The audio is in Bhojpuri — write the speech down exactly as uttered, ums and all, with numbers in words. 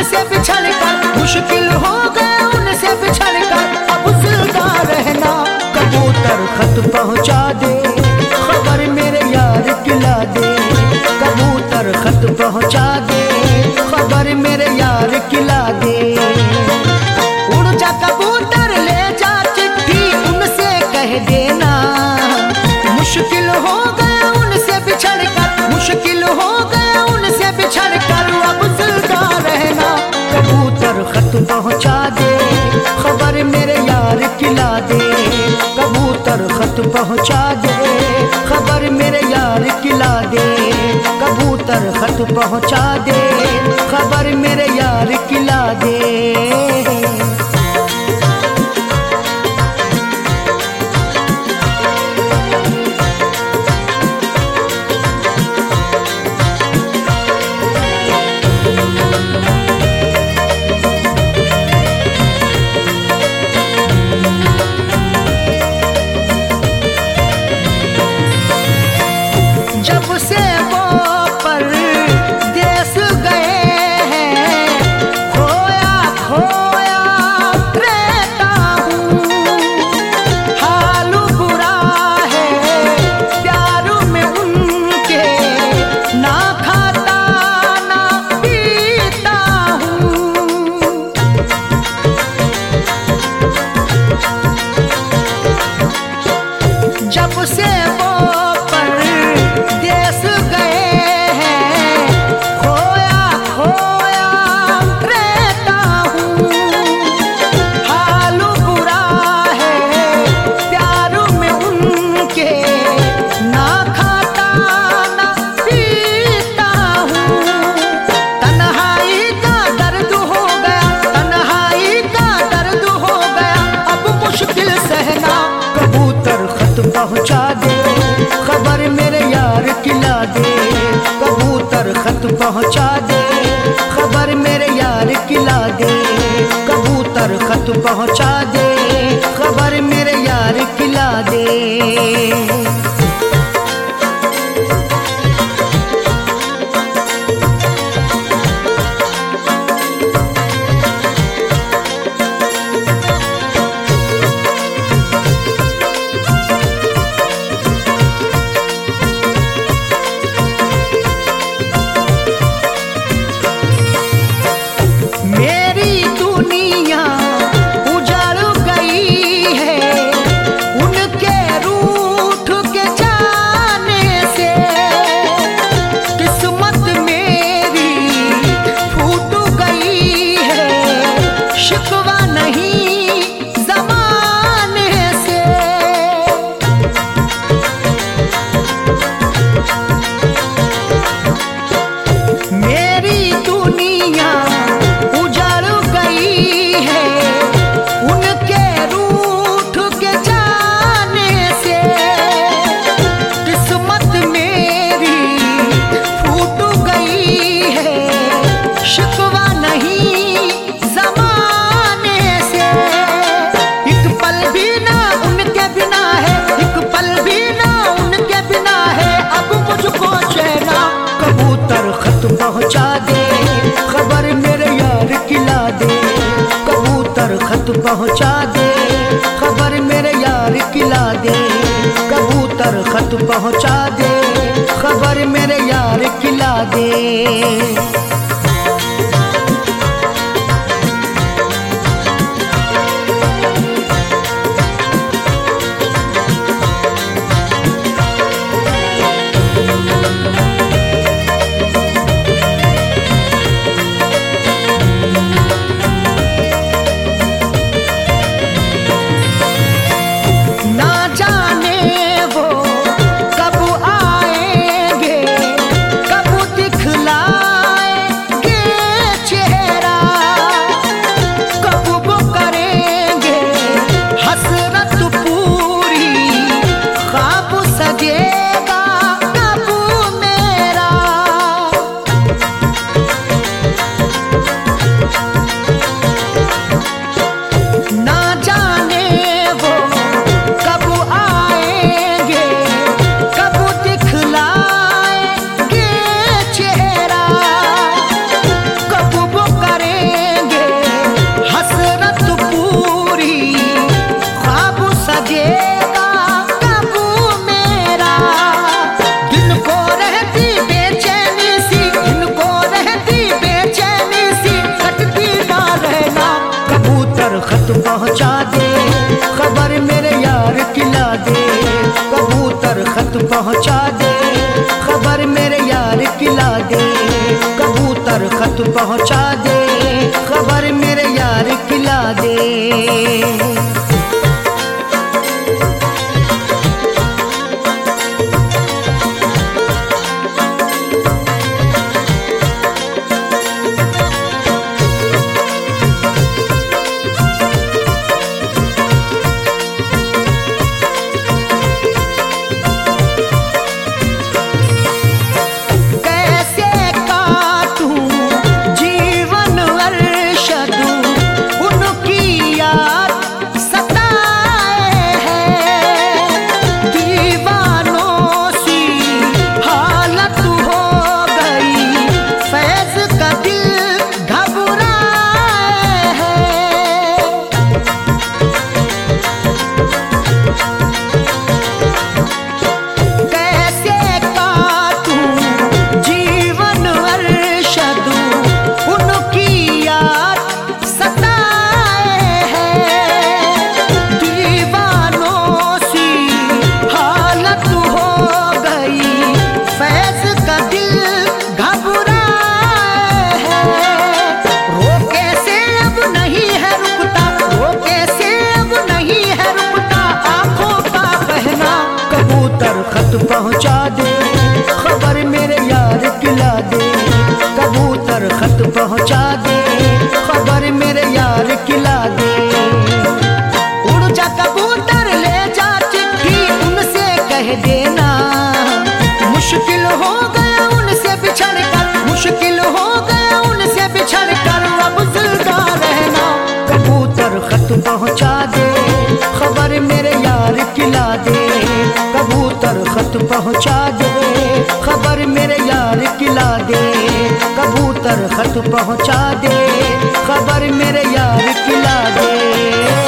उनसे बिछड़ कर मुश्किल हो गए उनसे बिछड़ कर अब जिंदा रहना। कबूतर खत पहुँचा दे खबर मेरे यार किला दे, कबूतर खत पहुँचा दे खबर मेरे यार किला दे। उड़ जा कबूतर ले जा चिट्ठी उनसे कह देना, मुश्किल हो गया उनसे बिछड़ कर मुश्किल हो गया उनसे बिछड़ कर अब जिंदा रहना। कबूतर खत पहुँचा दे खबर मेरे यार किला दे, कबूतर खत पहुँचा दे खबर मेरे यार किला दे, कबूतर खत पहुँचा दे खबर मेरे यार किला दे। जब से वो परदेस गए हैं खोया खोया रहता हूँ, हाल बुरा है प्यार में उनके ना खाता ना पीता हूँ। जब से वो देश गए हैं खोया खोया रहता हूँ, हाल बुरा है प्यार में उनके ना खाता ना पीता हूँ। तन्हाई का दर्द हो गया तन्हाई का दर्द हो गया अब मुश्किल सहना। कबूतर खत पहुँचा दे खबर मेरे यार किला दे, कबूतर खत पहुँचा दे खबर मेरे यार किला दे, कबूतर खत पहुँचा दे खबर मेरे यार किला दे। मेरी दुनिया उजड़ गई है उनके रूठ के जाने से, किस्मत मेरी फूट गई है शिकवा नहीं ज़माने से। मेरी दुनिया उजड़ गई है उनके रूठ के जाने से, किस्मत मेरी फूट गई है शिकवा नहीं ज़माने से। एक पल भी ना उनके बिना है एक पल भी ना उनके बिना है अब मुझको चैना। कबूतर खत पहुँचा दे खबर मेरे यार किला दे, कबूतर खत पहुँचा दे खबर मेरे यार किला दे, कबूतर खत पहुँचा दे खबर मेरे यार किला दे। ना जाने वो कब आएंगे कब दिखलाए खत पहुँचा दे, खबर मेरे यार खिला दे। कबूतर खत पहुँचा दे, खबर मेरे यार खिला दे। पहुँचा दे, खबर मेरे यार खिला दे। कबूतर खत पहुँचा दे, खबर मेरे यार खिला दे। उड़ जा कबूतर ले जा चिट्ठी उनसे कह देना, मुश्किल हो गया उनसे बिछड़ कर, मुश्किल हो गया उनसे बिछड़ कर, अब जिंदा रहना। कबूतर खत पहुँचा दे, खबर मेरे यार खिला दे। कबूतर खत पहुँचा दे, खबर मेरे यार खिला दे। कबूतर खत पहुँचा दे, खबर मेरे यार खिला दे।